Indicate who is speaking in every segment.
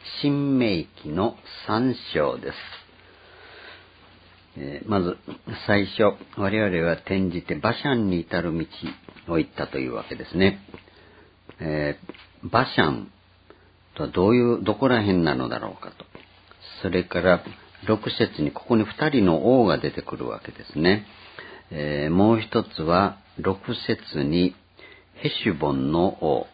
Speaker 1: 新明記の3章です。まず最初、我々は転じてバシャンに至る道を行ったというわけですね。バシャンとはどこら辺なのだろうかと。それから6節にここに2人の王が出てくるわけですね。もう一つは6節にヘシュボンの王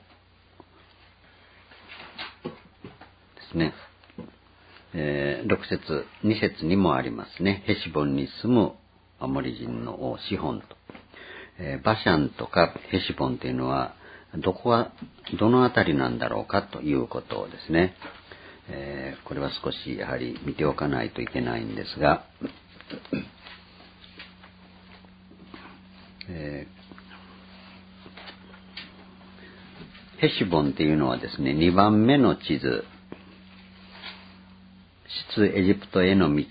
Speaker 1: ですね。6節、2節にもありますね。ヘシボンに住むアモリ人の王シホンと。バシャンとかヘシボンというのはどのあたりなんだろうかということをですね、これは少しやはり見ておかないといけないんですが、ヘシボンというのはですね、2番目の地図、出エジプトへの道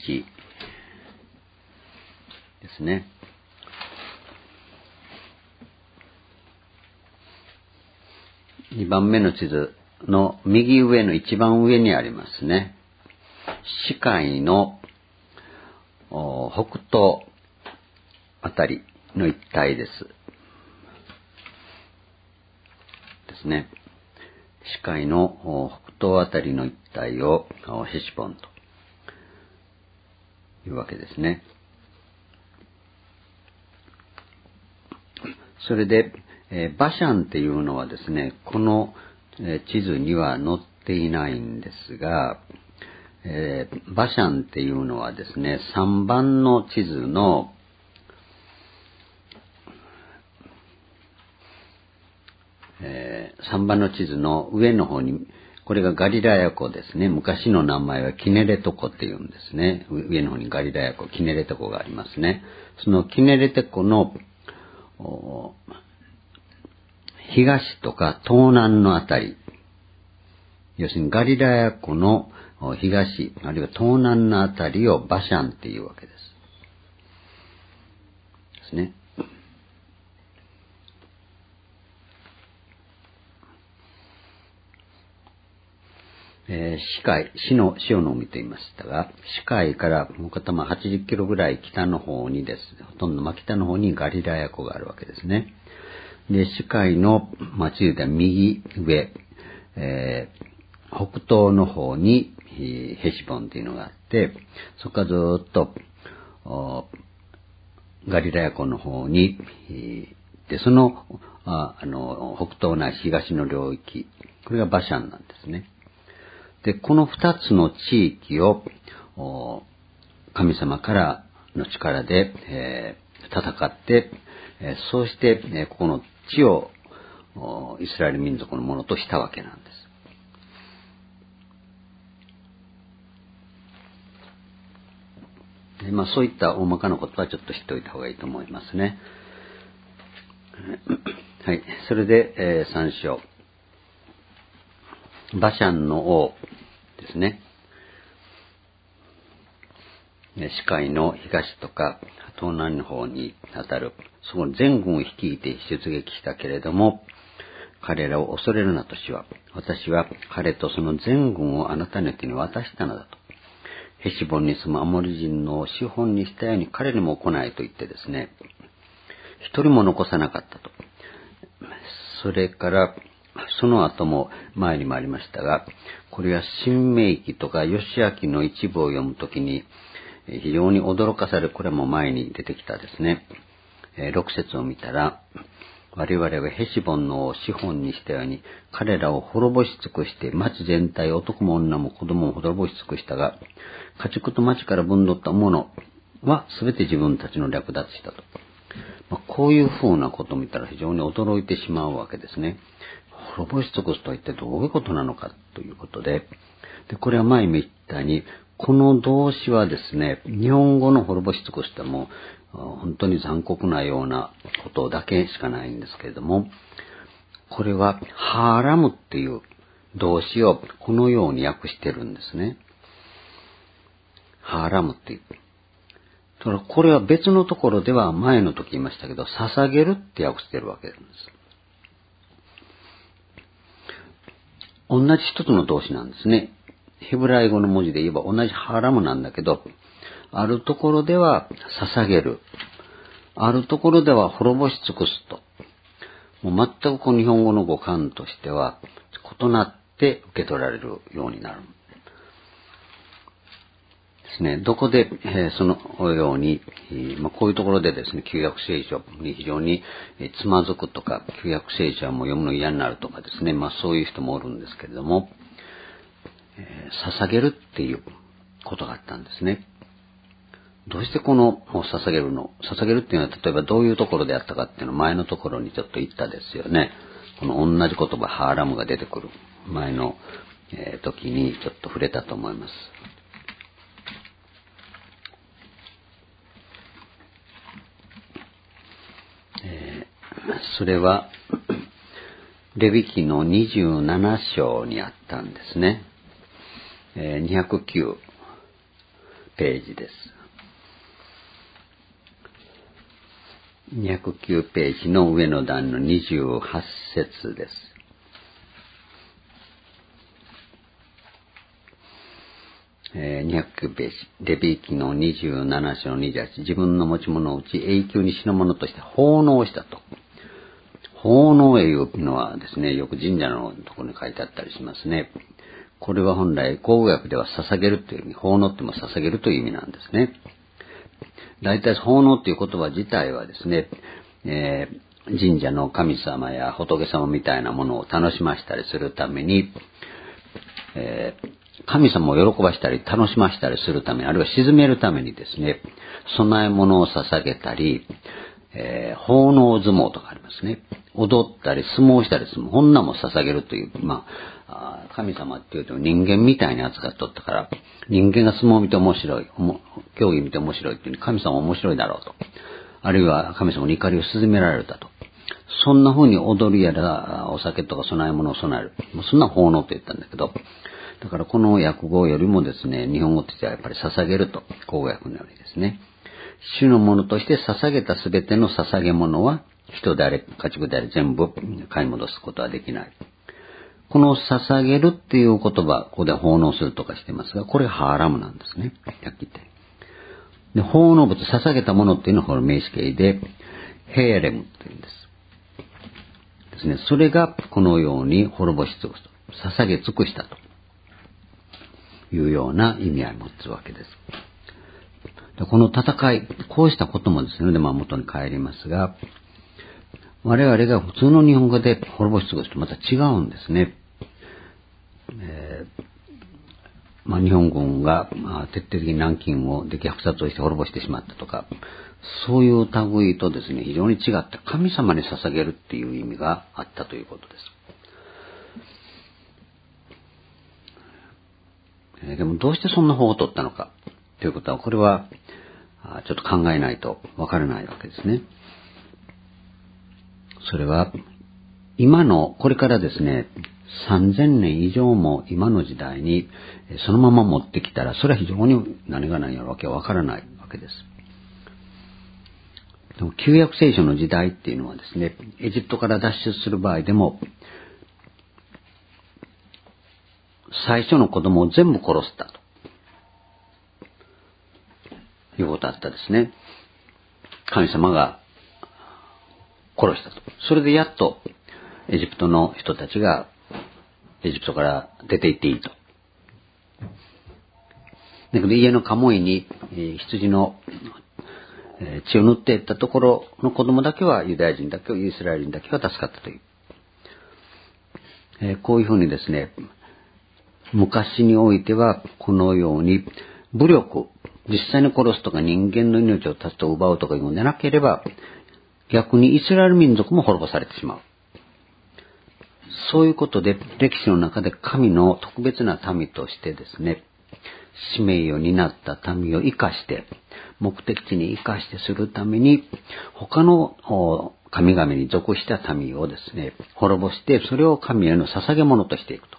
Speaker 1: ですね。2番目の地図の右上の一番上にありますね。死海の北東あたりの一帯ですね。死海の北東あたりの一帯をヘシボンというわけですね。それで、バシャンっていうのはですね、この地図には載っていないんですが、バシャンっていうのはですね、3番の地図の3番の地図の上の方に、これがガリラヤ湖ですね。昔の名前はキネレト湖っていうんですね。上の方にガリラヤ湖、キネレト湖がありますね。そのキネレト湖の東とか東南のあたり、要するにガリラヤ湖の東、あるいは東南のあたりをバシャンっていうわけです。ですね。死の海と言いましたが、死海からもう片80キロぐらい北の方にですね、ほとんど真北の方にガリラヤ湖があるわけですね。で、死海の地図では右上、北東の方にヘシボンというのがあって、そこからずっとガリラヤ湖の方にで、その北東ない東の領域、これがバシャンなんですね。で、この2つの地域を神様からの力で、戦って、そうして、ここの地をイスラエル民族のものとしたわけなんです。で、そういった大まかなことはちょっと知っておいた方がいいと思いますね。はい。それで、3章。バシャンの王ですね。死海の東とか東南の方にあたる、そこの全軍を率いて出撃したけれども、彼らを恐れるなと主は、私は彼とその全軍をあなたの手に渡したのだと。ヘシボンに住むアモリ人の資本にしたように彼にも行いと言ってですね、一人も残さなかったと。それからその後も前にもありましたが、これは新明記とか義明の一部を読むときに非常に驚かされる、これも前に出てきたですね。6節を見たら、我々はヘシボンの資本にしたように彼らを滅ぼし尽くして、町全体、男も女も子供も滅ぼし尽くしたが、家畜と町から分取ったものは全て自分たちの略奪したと。こういうふうなことを見たら非常に驚いてしまうわけですね。滅ぼし尽くすとは一体どういうことなのかということで、これは前も言ったように、この動詞はですね、日本語の滅ぼし尽くしても本当に残酷なようなことだけしかないんですけれども、これはハーラムっていう動詞をこのように訳してるんですね。ハーラムっていう。これは別のところでは前の時言いましたけど、捧げるって訳してるわけなんです。同じ一つの動詞なんですね。 ヘブライ語の文字で言えば同じハラムなんだけど、あるところでは捧げる。あるところでは滅ぼし尽くすと。もう全く日本語の語感としては異なって受け取られるようになる。ですね。どこで、そのように、こういうところでですね、旧約聖書に非常につまずくとか、旧約聖書はもう読むの嫌になるとかですね、そういう人もおるんですけれども、捧げるっていうことがあったんですね。どうしてこの捧げるっていうのは例えばどういうところであったかっていうのを前のところにちょっと言ったですよね。この同じ言葉ハーラムが出てくる前の時にちょっと触れたと思います。それはレビ記の27章にあったんですね。209ページです。209ページの上の段の28節です。209ページ。レビ記の27章28。自分の持ち物をうち永久に死のものとして奉納したと。奉納へいうのはですね、よく神社のところに書いてあったりしますね。これは本来、口語訳では捧げるという意味、奉納っても捧げるという意味なんですね。大体奉納という言葉自体はですね、神社の神様や仏様みたいなものを楽しませたりするために、神様を喜ばしたり楽しませたりするために、あるいは鎮めるためにですね、供え物を捧げたり、奉納相撲とかありますね。踊ったり相撲したりする。こんなも捧げるという、神様っていうと人間みたいに扱っとったから、人間が相撲を見て面白い、競技見て面白いっていう神様面白いだろうと。あるいは神様に怒りを鎮められたと。そんな風に踊りやらお酒とか供え物を備える。そんな奉納って言ったんだけど、だからこの訳語よりもですね、日本語としてはやっぱり捧げると、口語訳のようにですね。主のものとして捧げたすべての捧げ物は、人であれ、家畜であれ、全部買い戻すことはできない。この捧げるっていう言葉、ここで奉納するとかしてますが、これハーラムなんですね。さっき言って。で、奉納物、捧げたものっていうのはこの名詞形で、ヘーレムっていうんです。ですね。それがこのように滅ぼし尽くすと。捧げ尽くしたというような意味合いを持つわけです。この戦い、こうしたこともですね、元に帰りますが、我々が普通の日本語で滅ぼし尽くすとまた違うんですね。日本軍が徹底的に南京を摘発をして滅ぼしてしまったとか、そういう類とですね、非常に違った神様に捧げるっていう意味があったということです。でもどうしてそんな方を取ったのかということは、これはちょっと考えないとわからないわけですね。それは今のこれからですね、3000年以上も今の時代にそのまま持ってきたら、それは非常に何が何やるわけはわからないわけです。でも旧約聖書の時代っていうのはですね、エジプトから脱出する場合でも、最初の子供を全部殺したということあったですね。神様が殺したと。それでやっとエジプトの人たちがエジプトから出て行っていいと。だけど家のカモイに羊の血を塗っていったところの子供だけはユダヤ人だけは、イスラエル人だけは助かったという。こういうふうにですね、昔においてはこのように武力、実際に殺すとか人間の命を絶つと奪うとかいうのでなければ、逆にイスラエル民族も滅ぼされてしまう。そういうことで歴史の中で神の特別な民としてですね、使命を担った民を生かして、目的地に生かしてするために、他の神々に属した民をですね、滅ぼして、それを神への捧げ物としていくと。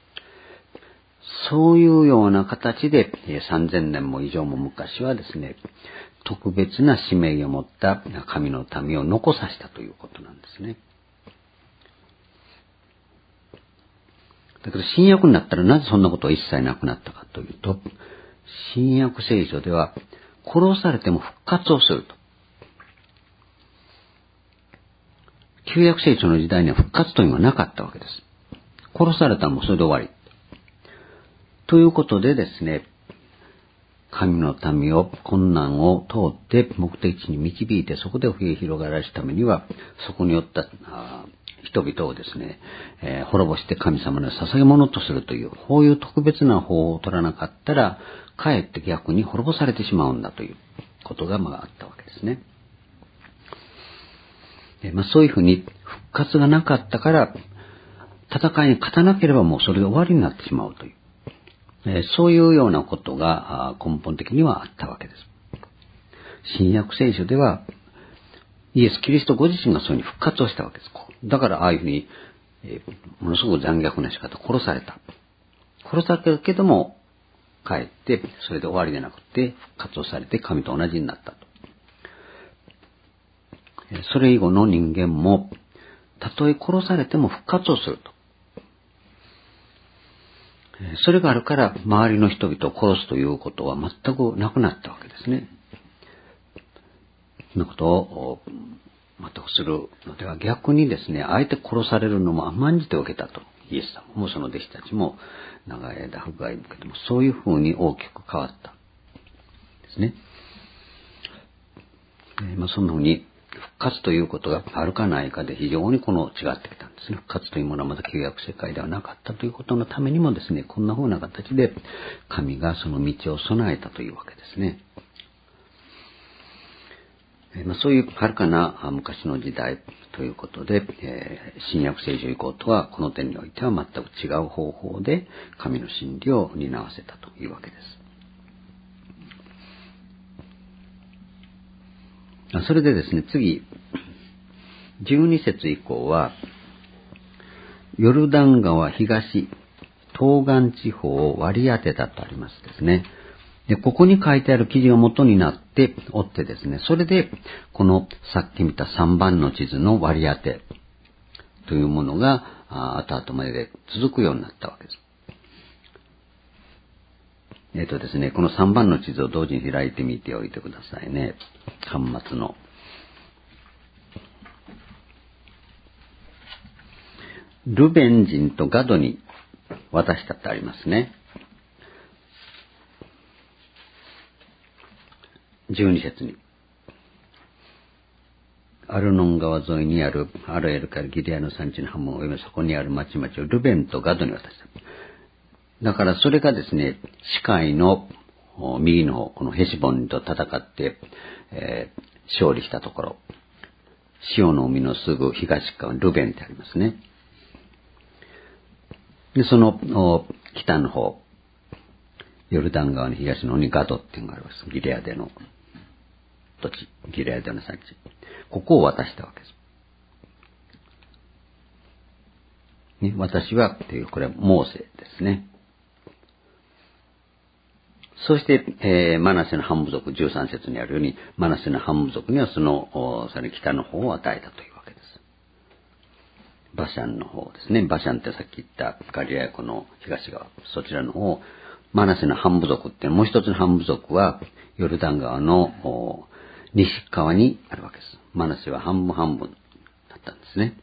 Speaker 1: そういうような形で、3000年も以上も昔はですね、特別な使命を持った神の民を残させたということなんですね。 だけど新約になったらなぜそんなことは一切なくなったかというと、新約聖書では殺されても復活をすると。旧約聖書の時代には復活というのはなかったわけです。殺されたらもうそれで終わり。ということでですね、神の民を困難を通って目的地に導いてそこで増え広がらすためには、そこにおった人々をですね、滅ぼして神様の捧げ物とするという、こういう特別な方法を取らなかったら、かえって逆に滅ぼされてしまうんだということがあったわけですね。そういうふうに復活がなかったから、戦いに勝たなければもうそれで終わりになってしまうという。そういうようなことが根本的にはあったわけです。新約聖書ではイエス・キリストご自身がそういうふうに復活をしたわけです。だからああいうふうに、ものすごく残虐な仕方、殺されたけども帰ってそれで終わりでなくて復活をされて神と同じになったと。それ以後の人間もたとえ殺されても復活をすると。それがあるから周りの人々を殺すということは全くなくなったわけですね。そのことを全くするのでは逆にですね、あえて殺されるのも甘んじて受けたと。イエス様もその弟子たちも長い間迫害を受けてもそういうふうに大きく変わったですね。そんなふうに復活ということがあるかないかで非常に違ってきたんですね。復活というものはまだ旧約世界ではなかったということのためにもですね、こんな風な形で神がその道を備えたというわけですね。そういうはるかな昔の時代ということで、新約聖書以降とはこの点においては全く違う方法で神の真理を担わせたというわけです。それでですね、次、12節以降は、ヨルダン川東、東岸地方を割り当てたとありますですね。で、ここに書いてある記事を元になっておってですね、それで、このさっき見た3番の地図の割り当てというものが、後々まで続くようになったわけです。ですね、この3番の地図を同時に開いてみておいてくださいね。端末の。ルベン人とガドに渡したってありますね。12節に。アルノン川沿いにあるアルエルからギレアの山地の半分およびそこにある町々をルベンとガドに渡した。だからそれがですね、視界の右の方、このヘシボンと戦って、勝利したところ、潮の海のすぐ東側にルベンってありますね。で、その北の方、ヨルダン川の東の方にガドっていうのがあります。ギレアデの土地、ギレアデの産地。ここを渡したわけです。ね、私はっていう、これはモーセですね。そして、マナセの半部族、13節にあるように、マナセの半部族にはその、さらに北の方を与えたというわけです。バシャンの方ですね。バシャンってさっき言ったガリラヤ湖の東側、そちらの方、マナセの半部族ってもう一つの半部族は、ヨルダン川の西側にあるわけです。マナセは半分半分だったんですね。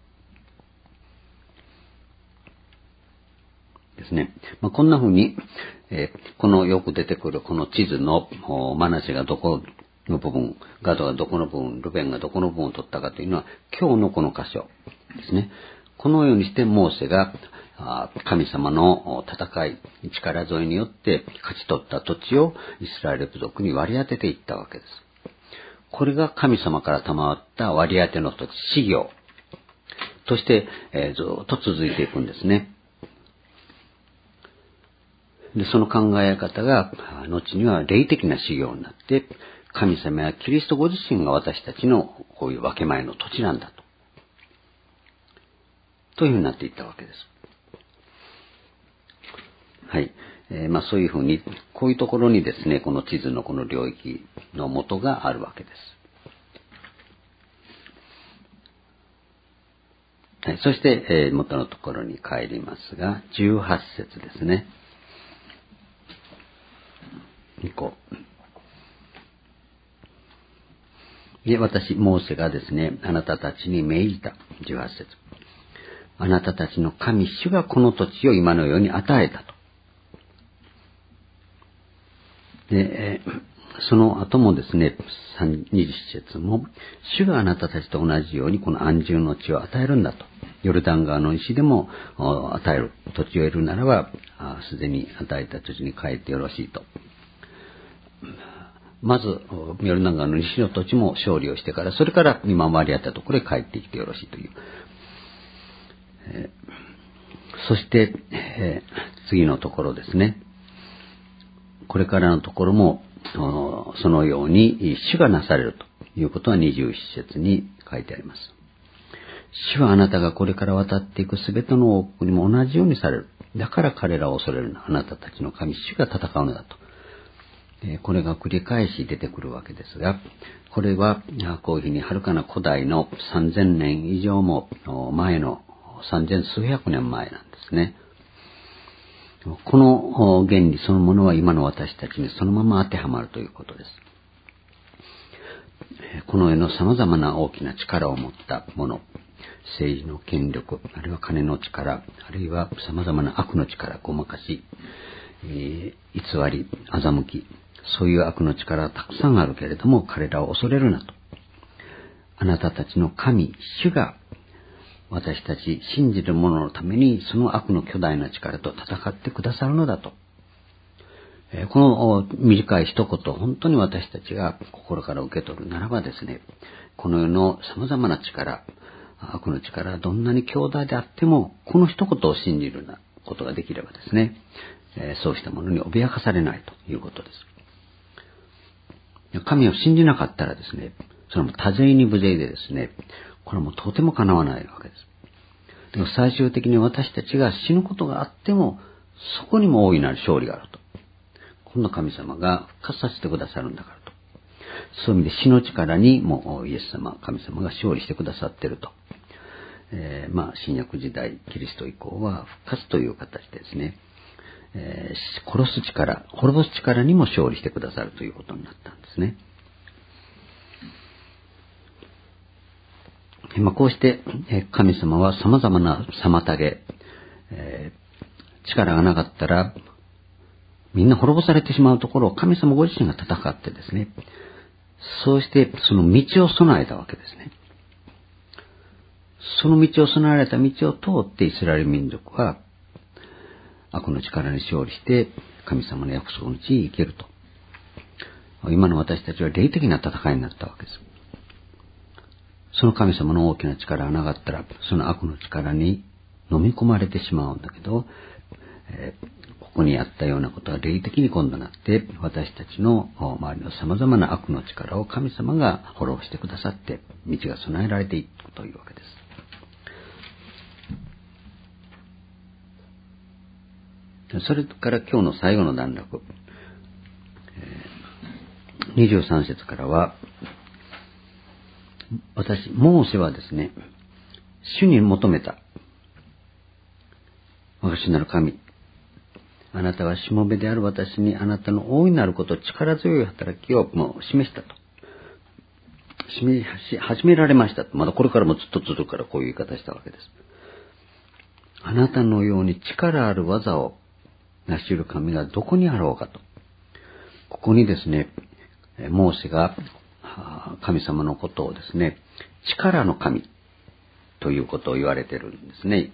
Speaker 1: ですね。こんな風に、このよく出てくるこの地図のマナセがどこの部分、ガドがどこの部分、ルベンがどこの部分を取ったかというのは今日のこの箇所ですね。このようにしてモーセが神様の戦い、力添えによって勝ち取った土地をイスラエル部族に割り当てていったわけです。これが神様から賜った割り当ての土地、事業として、ずっと続いていくんですね。で、その考え方が、後には霊的な修行になって、神様やキリストご自身が私たちのこういう分け前の土地なんだと。というふうになっていったわけです。はい。そういうふうに、こういうところにですね、この地図のこの領域の元があるわけです。 はい、そして、元のところに帰りますが、18節ですね。で、私、モーセがですね、あなたたちに命じた。18節。あなたたちの神主がこの土地を今のように与えたと。で、その後もですね、20節も、主があなたたちと同じようにこの安住の地を与えるんだと。ヨルダン川の西でも与える。土地を得るならば、すでに与えた土地に帰ってよろしいと。まず、ヨルダン川の西の土地も勝利をしてから、それから今までやったところへ帰ってきてよろしいという。そして、次のところですね。これからのところも、そのように主がなされるということは21節に書いてあります。主はあなたがこれから渡っていくすべての王国にも同じようにされる。だから彼らを恐れるな。あなたたちの神主が戦うのだと。これが繰り返し出てくるわけですが、これはこういうふうにはるかな古代の3000年以上も前の3000数百年前なんですね。この原理そのものは今の私たちにそのまま当てはまるということです。この世の様々な大きな力を持ったもの、政治の権力、あるいは金の力、あるいは様々な悪の力、ごまかし、偽り、欺き、そういう悪の力はたくさんあるけれども、彼らを恐れるなと。あなたたちの神、主が私たち信じる者のためにその悪の巨大な力と戦ってくださるのだと。この短い一言、本当に私たちが心から受け取るならばですね、この世の様々な力、悪の力はどんなに強大であっても、この一言を信じることができればですね、そうしたものに脅かされないということです。神を信じなかったらですね、それも多勢に無勢でですね、これはもうとても叶わないわけです。でも最終的に私たちが死ぬことがあっても、そこにも大いなる勝利があると。この神様が復活させてくださるんだからと。そういう意味で死の力にもイエス様、神様が勝利してくださっていると。新約時代、キリスト以降は復活という形でですね、殺す力、滅ぼす力にも勝利してくださるということになったんですね。こうして神様は様々な妨げ、力がなかったらみんな滅ぼされてしまうところを神様ご自身が戦ってですね、そうしてその道を備えたわけですね。その道を備えられた道を通ってイスラエル民族は悪の力に勝利して神様の約束の地に行けると。今の私たちは霊的な戦いになったわけです。その神様の大きな力がなかったら、その悪の力に飲み込まれてしまうんだけど、ここにあったようなことは霊的に今度なって、私たちの周りの様々な悪の力を神様が滅ぼしてくださって、道が備えられていくというわけです。それから今日の最後の段落、23節からは、モーセはですね、主に求めた。私なる神、あなたはしもべである私にあなたの大いなること、力強い働きをもう示したと。始められましたと。まだこれからもずっと続くからこういう言い方したわけです。あなたのように力ある技を成し得る神がどこにあろうかと。ここにですね、モーセが神様のことをですね、力の神ということを言われているんですね。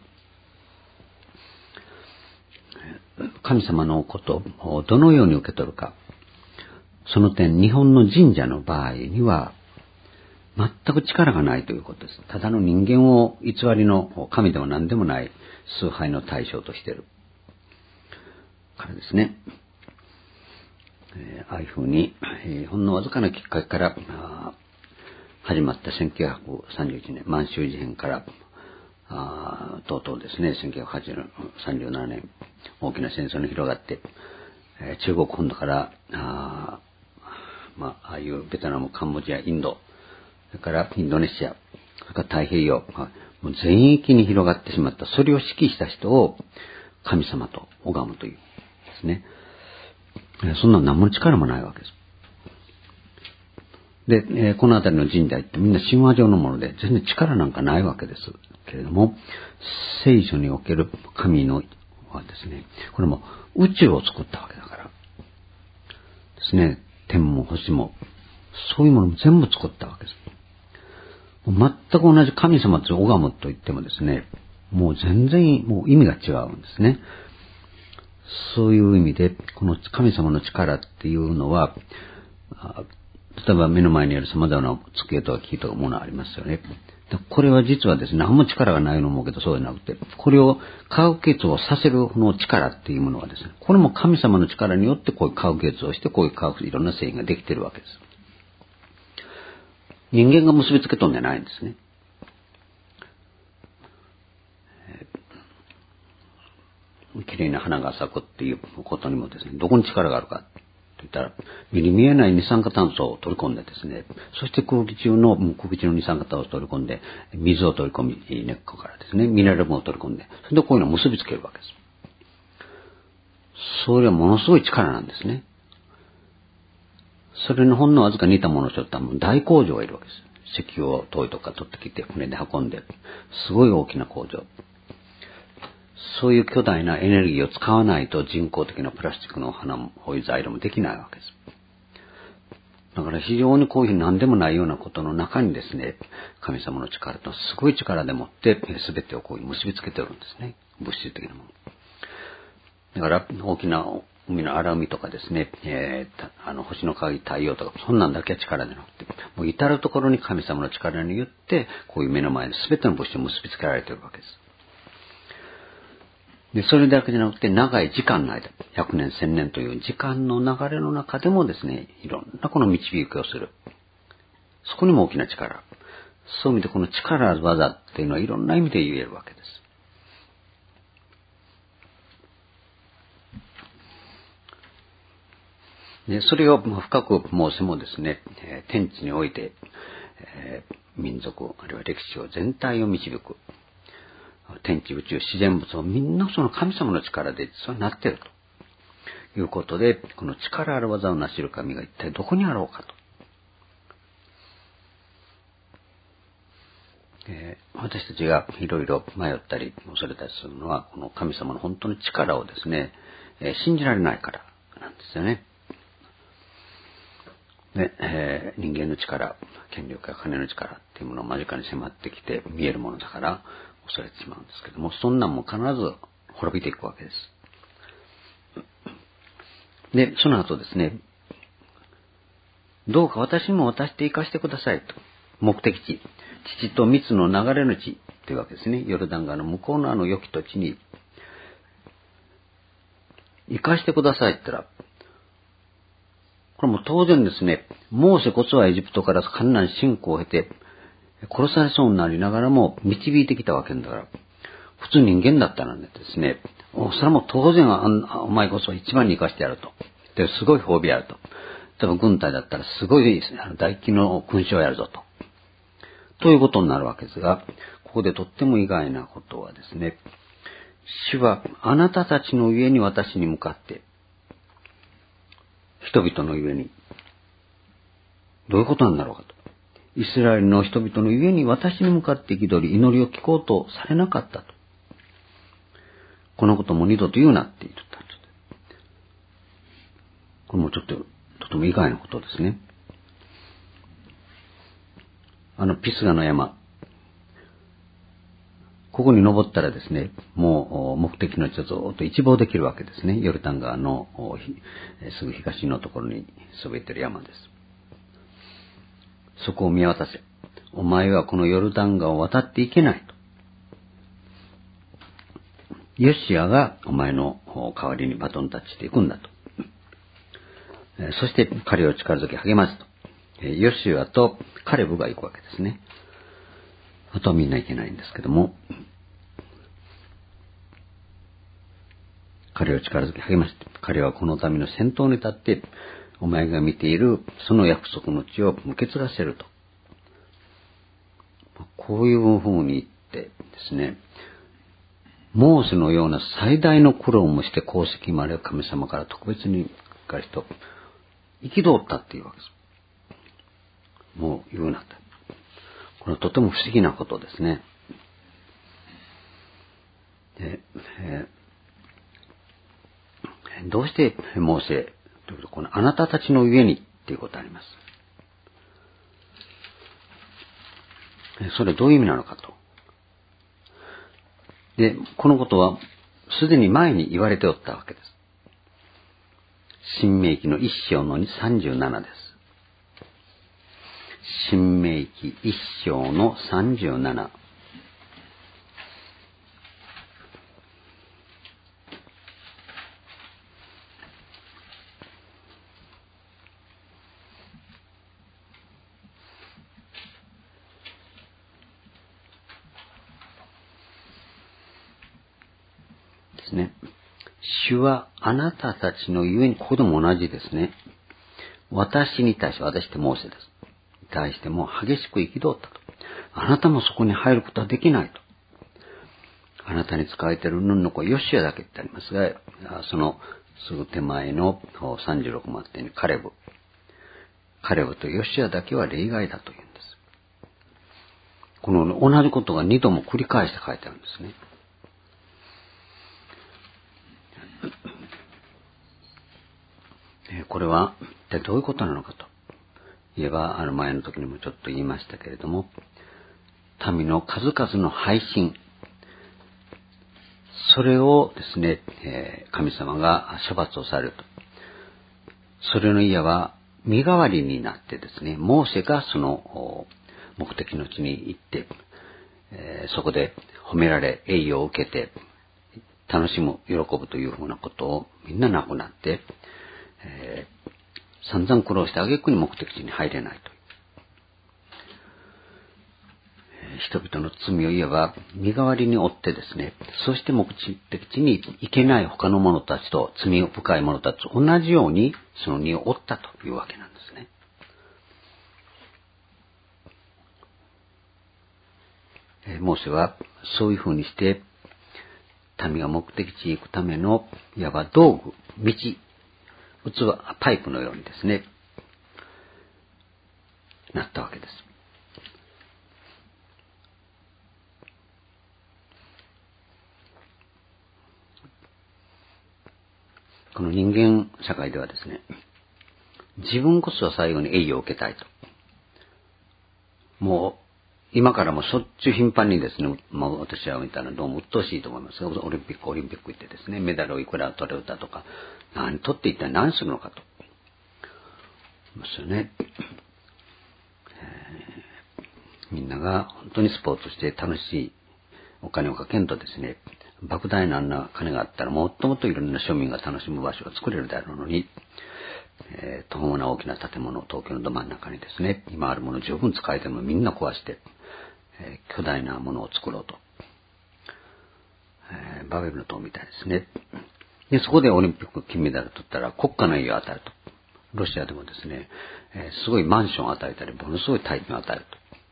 Speaker 1: 神様のことをどのように受け取るか。その点、日本の神社の場合には、全く力がないということです。ただの人間を偽りの神でも何でもない崇拝の対象としているからですね。ああいうふうに、ほんのわずかなきっかけから始まった1931年、満州事変からとうとうですね、1937年、大きな戦争に広がって、中国本土からああいうベトナム、カンボジア、インド、それからインドネシア、それから太平洋、 もう全域に広がってしまった。それを指揮した人を神様と拝むというですね。そんな何も力もないわけです。で、この辺りの神社ってみんな神話上のもので全然力なんかないわけですけれども、聖書における神のはですね、これも宇宙を作ったわけだからですね、天も星もそういうものも全部作ったわけです。全く同じ神様と拝むと言ってもですね、もう全然もう意味が違うんですね。そういう意味で、この神様の力っていうのは、例えば目の前にある様々な机とか木とかものありますよね。これは実はですね、何も力がないのもけどそうじゃなくて、これを化学結をさせるこの力っていうものはですね、これも神様の力によってこういう化学結をして、こういう化学いろんな繊維ができているわけです。人間が結びつけとんじゃないんですね。綺麗な花が咲くっていうことにもですね、どこに力があるかって言ったら、目に見えない二酸化炭素を取り込んでですね、そして空気中の二酸化炭素を取り込んで、水を取り込み、根っこからですね、ミネラル分を取り込んで、それでこういうのを結びつけるわけです。それはものすごい力なんですね。それのほんのわずか似たものをちょっと大工場がいるわけです。石油を遠いとか取ってきて船で運んで、すごい大きな工場。そういう巨大なエネルギーを使わないと人工的なプラスチックの花も、こういう材料もできないわけです。だから非常にこういう何でもないようなことの中にですね、神様の力とすごい力でもって全てをこういう結びつけておるんですね。物質的なもの。だから大きな海の荒海とかですね、星の影、太陽とか、そんなんだけは力じゃなくて、もう至るところに神様の力によって、こういう目の前で全ての物質を結びつけられているわけです。で、それだけじゃなくて、長い時間の間、100年、1000年という時間の流れの中でもですね、いろんなこの導きをする。そこにも大きな力。そういう意味でこの力技っていうのはいろんな意味で言えるわけです。で、それを深く申せもですね、天地において、民族、あるいは歴史を全体を導く。天地宇宙自然物をみんなその神様の力で実はなっているということで、この力ある技を成し得る神が一体どこにあろうかと。私たちがいろいろ迷ったり恐れたりするのは、この神様の本当の力をですね、信じられないからなんですよね。で、人間の力、権力や金の力っていうものを間近に迫ってきて見えるものだから恐れてしまうんですけども、そんなんも必ず滅びていくわけです。で、その後ですね、どうか私にも渡して生かしてくださいと。目的地、父と蜜の流れの地というわけですね。ヨルダン川の向こうの良き土地に生かしてくださいって言ったら、これも当然ですね、モーセこそはエジプトからカナン侵攻を経て殺されそうになりながらも導いてきたわけだから、普通人間だったらですね、それはもう当然お前こそ一番に生かしてやると。ですごい褒美やると。例えば軍隊だったらすごい大規模の勲章をやるぞと。ということになるわけですが、ここでとっても意外なことはですね、主はあなたたちのゆえに私に向かって、人々のゆえに、どういうことなんだろうかと。イスラエルの人々のゆえに私に向かって憤り、祈りを聞こうとされなかったと。このことも二度と言うなって言ったんです。これもちょっと、とても意外なことですね。ピスガの山。ここに登ったらですね、もう目的の地をずっと一望できるわけですね。ヨルダン川のすぐ東のところにそびえている山です。そこを見渡せ。お前はこのヨルダン川を渡っていけないと。ヨシアがお前の代わりにバトンタッチしていくんだと。そして彼を力づけ励ますと。ヨシアとカレブが行くわけですね。あとはみんな行けないんですけども、彼を力づけ励まして、彼はこの民の先頭に立って、お前が見ているその約束の地を受け継がせると。こういうふうに言って、 ですね、モーセのような最大の苦労もして功績もあれば神様から特別に彼と憤ったっていうわけです。もう言うなと。これはとても不思議なことですね。でどうしてモーセというと、このあなたたちのゆえにっていうことがあります。それどういう意味なのかと。で、このことはすでに前に言われておったわけです。申命記の1章の37です。申命記1章の37。ですね。主はあなたたちのゆえに、ここでも同じですね。私に対して、私ってモーセです。に対しても激しく憤ったと。あなたもそこに入ることはできないと。あなたに仕えているヌンの子ヨシュアだけってありますが、そのすぐ手前の36番手にカレブとヨシュアだけは例外だというんです。この同じことが2度も繰り返して書いてあるんですね。これは一体どういうことなのかと言えば、前の時にもちょっと言いましたけれども、民の数々の背信、それをですね、神様が処罰をされると。それのいわば身代わりになってですね、モーセがその目的の地に行って、そこで褒められ栄誉を受けて楽しむ、喜ぶというふうなことをみんななくなって、散々苦労して挙句に目的地に入れないという。人々の罪をいわば身代わりに負ってですね、そして目的地に行けない他の者たちと、罪深い者たちと同じようにその荷を負ったというわけなんですね。モーセはそういうふうにして民が目的地へ行くためのいわば道具、道、器、パイプのようにですね、なったわけです。この人間社会ではですね、自分こそは最後に栄誉を受けたいと。もう今からもしょっちゅう頻繁にですね、私は見たらどうも鬱陶しいと思いますが、オリンピック行ってですね、メダルをいくら取れたとか、取って一体何するのかと。ですよね。みんなが本当にスポーツして楽しいお金をかけんとですね、莫大なあんな金があったらもっともっといろんな庶民が楽しむ場所が作れるであろうのに、途方もない大きな建物を東京のど真ん中にですね、今あるもの十分使えてもみんな壊して、巨大なものを作ろうと。バベルの塔みたいですね。で、そこでオリンピック金メダル取ったら国家の栄誉を与えると。ロシアでもですね、すごいマンションを与えたり、ものすごい大金を与える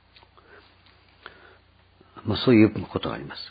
Speaker 1: と。そういうことがあります。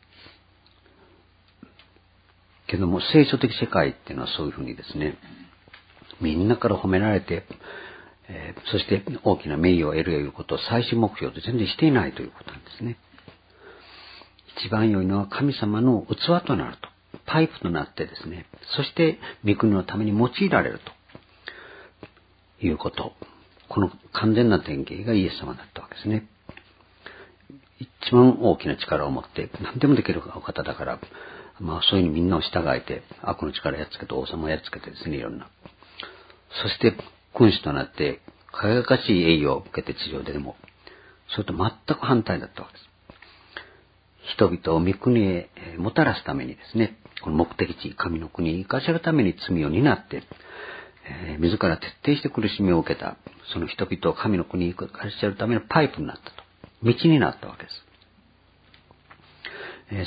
Speaker 1: けども、聖書的世界っていうのはそういうふうにですね、みんなから褒められて、そして大きな名誉を得るということを最終目標と全然していないということなんですね。一番良いのは神様の器となると。パイプとなってですね、そして御国のために用いられるということ。この完全な典型がイエス様だったわけですね。一番大きな力を持って何でもできるお方だから、そういうふうにみんなを従えて悪の力をやっつけて王様をやっつけてですね、いろんな。そして君主となって輝かしい栄誉を受けて地上でも、それと全く反対だったわけです。人々を御国へもたらすためにですね、この目的地、神の国に行かせるために罪を担って、自ら徹底して苦しみを受けた、その人々を神の国に行かせるためのパイプになったと。道になったわけです。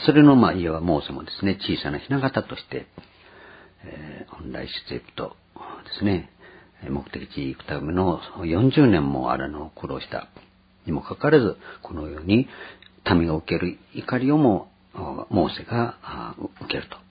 Speaker 1: それのいわばモーセもですね、小さな雛形として、本来出エジプトですね、目的地へ行くための40年も苦労したにもかかわらず、このように民が受ける怒りをもモーセが受けると。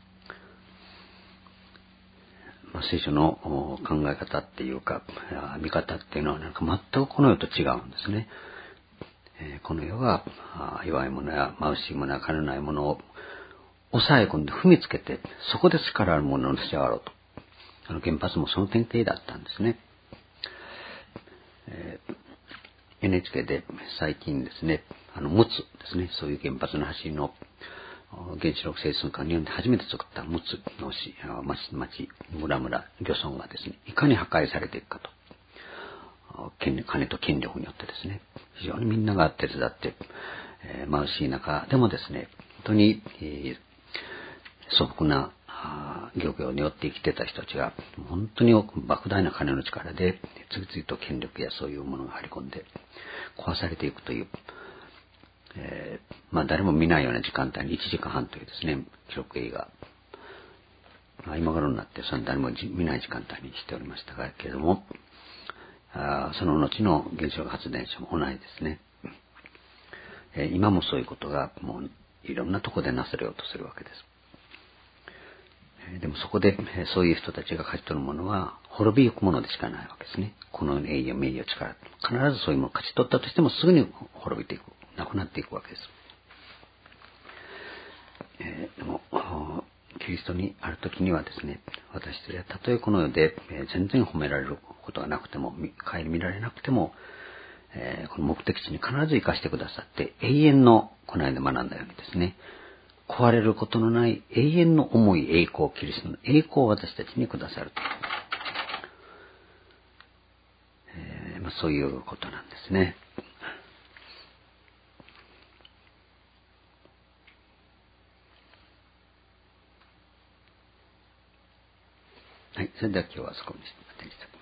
Speaker 1: 聖書の考え方っていうか見方っていうのはなんか全くこの世と違うんですね。この世は弱いものや眩しいものや金のないものを抑え込んで踏みつけて、そこで力あるものをのし上がろうと。原発もその典型だったんですね。NHK で最近ですね、陸奥ですね、そういう原発の橋の原子力整数館日本で初めて作った陸奥の町、村、漁村がですね、いかに破壊されていくかと。金と権力によってですね、非常にみんなが手伝って、眩しい中でもですね、本当に、素朴な漁業によって生きてた人たちが本当に莫大な金の力で次々と権力やそういうものが入り込んで壊されていくという、誰も見ないような時間帯に1時間半というですね記録映画、今頃になってその誰も見ない時間帯にしておりましたけれども、その後の原子力発電所も同じですね。今もそういうことがもういろんなところでなされようとするわけです。でもそこでそういう人たちが勝ち取るものは滅びゆくものでしかないわけですね。この栄誉、名誉、力、必ずそういうものを勝ち取ったとしてもすぐに滅びていく、なくなっていくわけです。でもキリストにある時にはですね、私たちはたとえこの世で全然褒められることがなくても、顧みられなくても、この目的地に必ず生かしてくださって永遠の、この間学んだようにですね、壊れることのない永遠の重い栄光、キリストの栄光を私たちにくださると。そういうことなんですね。はい、それでは今日はそこにしておきます。